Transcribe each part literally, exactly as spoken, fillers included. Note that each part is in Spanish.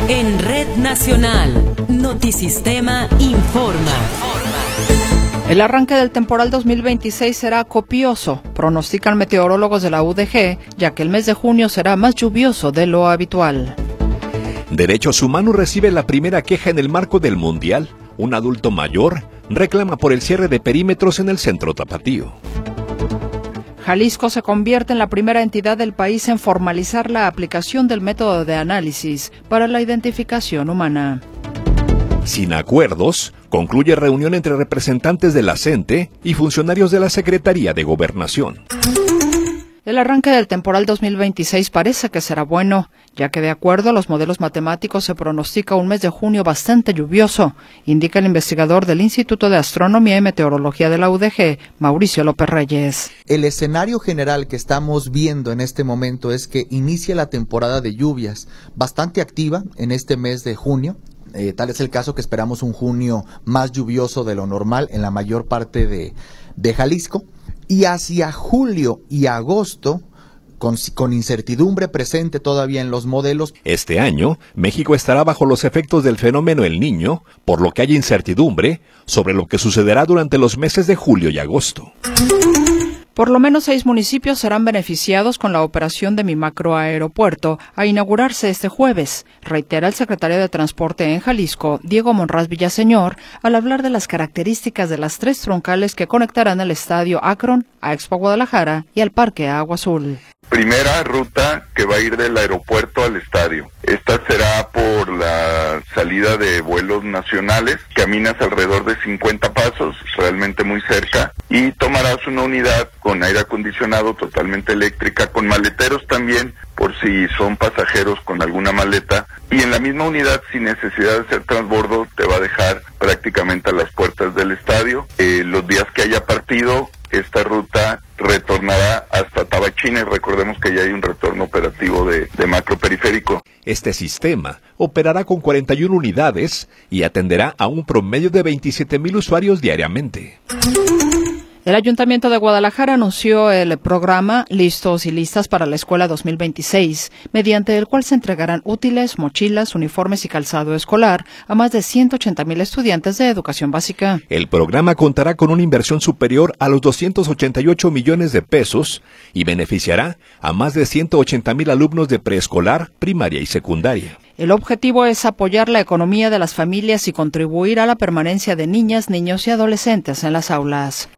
En Red Nacional, Notisistema informa. El arranque del temporal dos mil veintiséis será copioso, pronostican meteorólogos de la U D G, ya que el mes de junio será más lluvioso de lo habitual. Derechos Humanos recibe la primera queja en el marco del Mundial. Un adulto mayor reclama por el cierre de perímetros en el centro tapatío. Jalisco se convierte en la primera entidad del país en formalizar la aplicación del método de análisis para la identificación humana. Sin acuerdos, concluye reunión entre representantes de la CENTE y funcionarios de la Secretaría de Gobernación. El arranque del temporal dos mil veintiséis parece que será bueno, ya que de acuerdo a los modelos matemáticos se pronostica un mes de junio bastante lluvioso, indica el investigador del Instituto de Astronomía y Meteorología de la U D G, Mauricio López Reyes. El escenario general que estamos viendo en este momento es que inicia la temporada de lluvias, bastante activa en este mes de junio. Eh, tal es el caso que esperamos un junio más lluvioso de lo normal en la mayor parte de, de Jalisco. Y hacia julio y agosto, con, con incertidumbre presente todavía en los modelos. Este año, México estará bajo los efectos del fenómeno El Niño, por lo que hay incertidumbre sobre lo que sucederá durante los meses de julio y agosto. Por lo menos seis municipios serán beneficiados con la operación de Mi Macro Aeropuerto a inaugurarse este jueves, reitera el secretario de Transporte en Jalisco, Diego Monraz Villaseñor, al hablar de las características de las tres troncales que conectarán el estadio Akron a Expo Guadalajara y al Parque Agua Azul. Primera ruta que va a ir del aeropuerto al estadio. Esta será por la salida de vuelos nacionales. Caminas alrededor de cincuenta pasos, realmente muy cerca, y tomarás una unidad con aire acondicionado totalmente eléctrica, con maleteros también, por si son pasajeros con alguna maleta. Y en la misma unidad, sin necesidad de hacer transbordo, te va a dejar prácticamente a las puertas del estadio. Eh, los días que haya partido, esta ruta retornará hasta Tabachines. Recordemos que ya hay un retorno operativo de, de macroperiférico. Este sistema operará con cuarenta y una unidades y atenderá a un promedio de veintisiete mil usuarios diariamente. El Ayuntamiento de Guadalajara anunció el programa Listos y Listas para la Escuela dos mil veintiséis, mediante el cual se entregarán útiles, mochilas, uniformes y calzado escolar a más de ciento ochenta mil estudiantes de educación básica. El programa contará con una inversión superior a los doscientos ochenta y ocho millones de pesos y beneficiará a más de ciento ochenta mil alumnos de preescolar, primaria y secundaria. El objetivo es apoyar la economía de las familias y contribuir a la permanencia de niñas, niños y adolescentes en las aulas.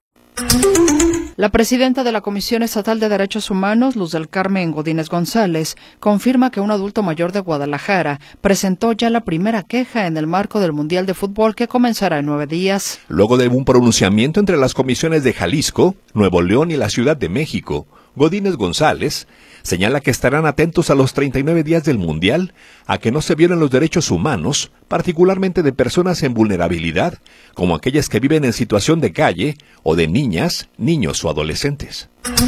La presidenta de la Comisión Estatal de Derechos Humanos, Luz del Carmen Godínez González, confirma que un adulto mayor de Guadalajara presentó ya la primera queja en el marco del Mundial de Fútbol que comenzará en nueve días. Luego de un pronunciamiento entre las comisiones de Jalisco, Nuevo León y la Ciudad de México, Godínez González señala que estarán atentos a los treinta y nueve días del Mundial a que no se violen los derechos humanos, particularmente de personas en vulnerabilidad, como aquellas que viven en situación de calle o de niñas, niños o adolescentes.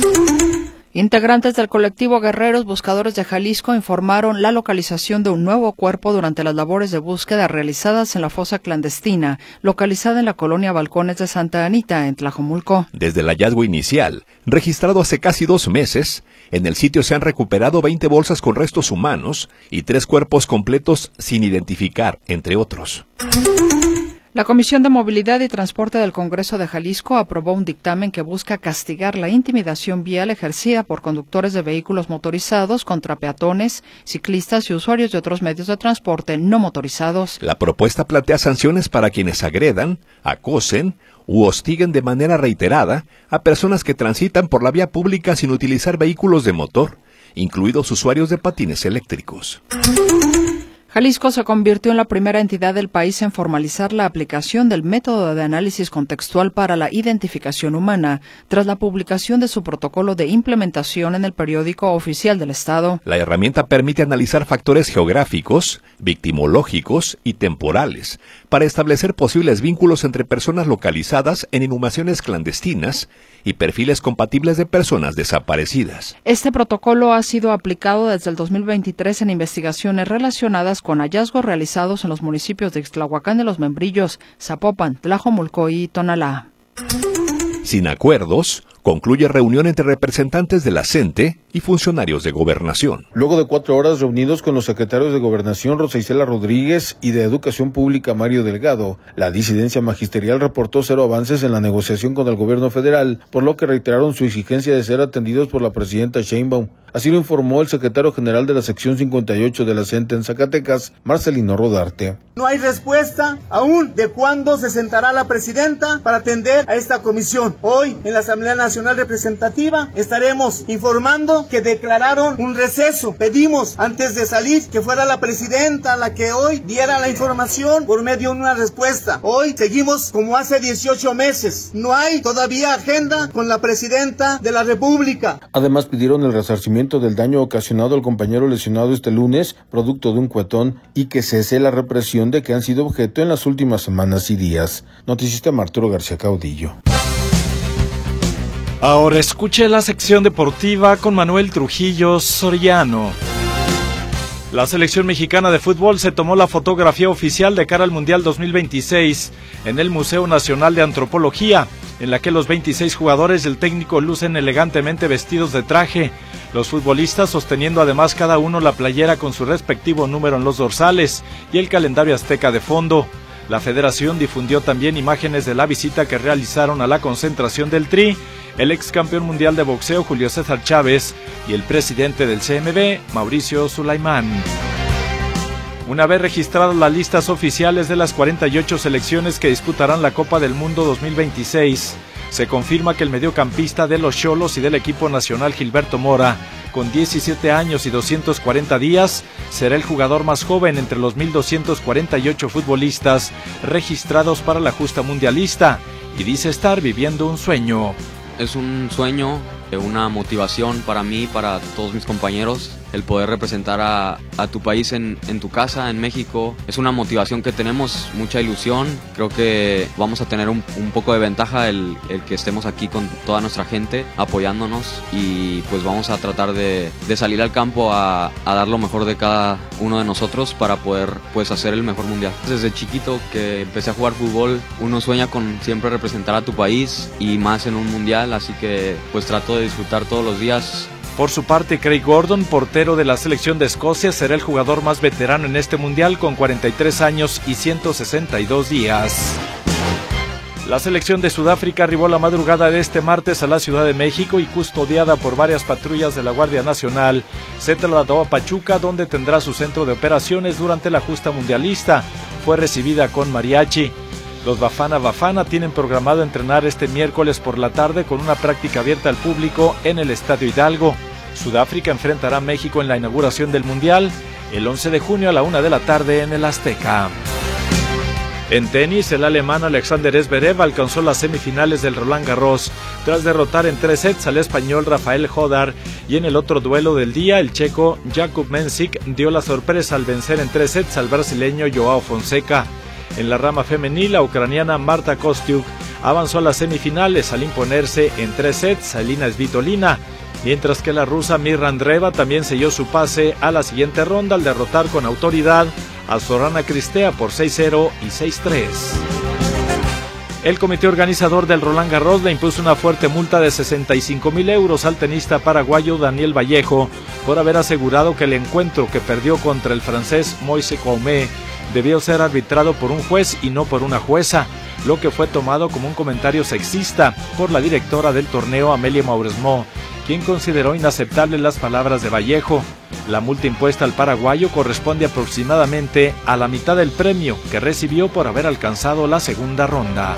Integrantes del colectivo Guerreros Buscadores de Jalisco informaron la localización de un nuevo cuerpo durante las labores de búsqueda realizadas en la fosa clandestina, localizada en la colonia Balcones de Santa Anita, en Tlajomulco. Desde el hallazgo inicial, registrado hace casi dos meses, en el sitio se han recuperado veinte bolsas con restos humanos y tres cuerpos completos sin identificar, entre otros. La Comisión de Movilidad y Transporte del Congreso de Jalisco aprobó un dictamen que busca castigar la intimidación vial ejercida por conductores de vehículos motorizados contra peatones, ciclistas y usuarios de otros medios de transporte no motorizados. La propuesta plantea sanciones para quienes agredan, acosen u hostiguen de manera reiterada a personas que transitan por la vía pública sin utilizar vehículos de motor, incluidos usuarios de patines eléctricos. Jalisco se convirtió en la primera entidad del país en formalizar la aplicación del método de análisis contextual para la identificación humana, tras la publicación de su protocolo de implementación en el periódico oficial del Estado. La herramienta permite analizar factores geográficos, victimológicos y temporales para establecer posibles vínculos entre personas localizadas en inhumaciones clandestinas y perfiles compatibles de personas desaparecidas. Este protocolo ha sido aplicado desde el dos mil veintitrés en investigaciones relacionadas con hallazgos realizados en los municipios de Ixtlahuacán de los Membrillos, Zapopan, Tlajomulco y Tonalá. Sin acuerdos, concluye reunión entre representantes de la CENTE y funcionarios de Gobernación. Luego de cuatro horas reunidos con los secretarios de Gobernación Rosa Isela Rodríguez y de Educación Pública Mario Delgado, la disidencia magisterial reportó cero avances en la negociación con el gobierno federal, por lo que reiteraron su exigencia de ser atendidos por la presidenta Sheinbaum. Así lo informó el secretario general de la sección cincuenta y ocho de la CENTE en Zacatecas, Marcelino Rodarte. No hay respuesta aún de cuándo se sentará la presidenta para atender a esta comisión. Hoy, en la Asamblea Nacional Representativa, estaremos informando que declararon un receso. Pedimos, antes de salir, que fuera la presidenta la que hoy diera la información por medio de una respuesta. Hoy seguimos como hace dieciocho meses. No hay todavía agenda con la presidenta de la República. Además, pidieron el resarcimiento del daño ocasionado al compañero lesionado este lunes, producto de un cuetón, y que cese la represión de que han sido objeto en las últimas semanas y días. Noticista Arturo García Caudillo. Ahora escuche la sección deportiva con Manuel Trujillo Soriano. La selección mexicana de fútbol se tomó la fotografía oficial de cara al Mundial dos mil veintiséis en el Museo Nacional de Antropología, en la que los veintiséis jugadores y el técnico lucen elegantemente vestidos de traje, los futbolistas sosteniendo además cada uno la playera con su respectivo número en los dorsales y el calendario azteca de fondo. La federación difundió también imágenes de la visita que realizaron a la concentración del Tri, el ex campeón mundial de boxeo Julio César Chávez y el presidente del C M B, Mauricio Sulaimán. Una vez registradas las listas oficiales de las cuarenta y ocho selecciones que disputarán la Copa del Mundo dos mil veintiséis, se confirma que el mediocampista de los Xolos y del equipo nacional Gilberto Mora, con diecisiete años y doscientos cuarenta días, será el jugador más joven entre los mil doscientos cuarenta y ocho futbolistas registrados para la justa mundialista, y dice estar viviendo un sueño. Es un sueño, una motivación para mí, para todos mis compañeros, el poder representar a, a tu país en, en tu casa, en México. Es una motivación que tenemos, mucha ilusión. Creo que vamos a tener un, un poco de ventaja el, el que estemos aquí con toda nuestra gente apoyándonos, y pues vamos a tratar de, de salir al campo a, a dar lo mejor de cada uno de nosotros para poder pues hacer el mejor mundial. Desde chiquito que empecé a jugar fútbol, uno sueña con siempre representar a tu país y más en un mundial, así que pues trato de disfrutar todos los días. Por su parte, Craig Gordon, portero de la selección de Escocia, será el jugador más veterano en este mundial con cuarenta y tres años y ciento sesenta y dos días. La selección de Sudáfrica arribó la madrugada de este martes a la Ciudad de México y, custodiada por varias patrullas de la Guardia Nacional, se trasladó a Pachuca, donde tendrá su centro de operaciones durante la justa mundialista. Fue recibida con mariachi. Los Bafana Bafana tienen programado entrenar este miércoles por la tarde con una práctica abierta al público en el Estadio Hidalgo. Sudáfrica enfrentará a México en la inauguración del Mundial el once de junio a la una de la tarde en el Azteca. En tenis, el alemán Alexander Zverev alcanzó las semifinales del Roland Garros tras derrotar en tres sets al español Rafael Hodar, y en el otro duelo del día, el checo Jakub Mensik dio la sorpresa al vencer en tres sets al brasileño Joao Fonseca. En la rama femenil, la ucraniana Marta Kostyuk avanzó a las semifinales al imponerse en tres sets a Elina Svitolina, mientras que la rusa Mirra Andreeva también selló su pase a la siguiente ronda al derrotar con autoridad a Zorana Cristea por seis cero y seis tres. El comité organizador del Roland Garros le impuso una fuerte multa de sesenta y cinco mil euros al tenista paraguayo Daniel Vallejo por haber asegurado que el encuentro que perdió contra el francés Moise Coumé debió ser arbitrado por un juez y no por una jueza, lo que fue tomado como un comentario sexista por la directora del torneo, Amélie Mauresmo, quien consideró inaceptables las palabras de Vallejo. La multa impuesta al paraguayo corresponde aproximadamente a la mitad del premio que recibió por haber alcanzado la segunda ronda.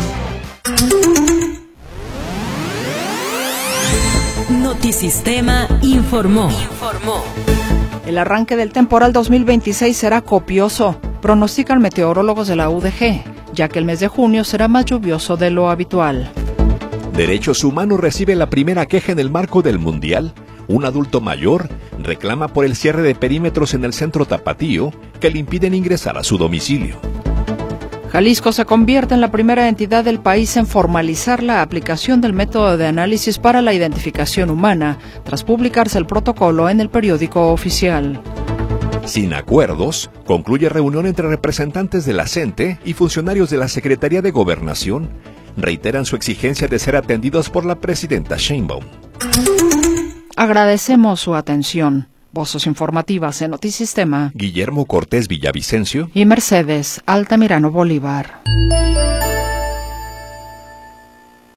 Notisistema informó. Informó. El arranque del temporal dos mil veintiséis será copioso, pronostican meteorólogos de la U D G, ya que el mes de junio será más lluvioso de lo habitual. Derechos Humanos recibe la primera queja en el marco del Mundial. Un adulto mayor reclama por el cierre de perímetros en el centro Tapatío que le impiden ingresar a su domicilio. Jalisco se convierte en la primera entidad del país en formalizar la aplicación del método de análisis para la identificación humana, tras publicarse el protocolo en el periódico oficial. Sin acuerdos, concluye reunión entre representantes de la CENTE y funcionarios de la Secretaría de Gobernación. reiteran su exigencia de ser atendidos por la presidenta Sheinbaum. Agradecemos su atención. Voces informativas en Notisistema. Guillermo Cortés Villavicencio y Mercedes Altamirano Bolívar.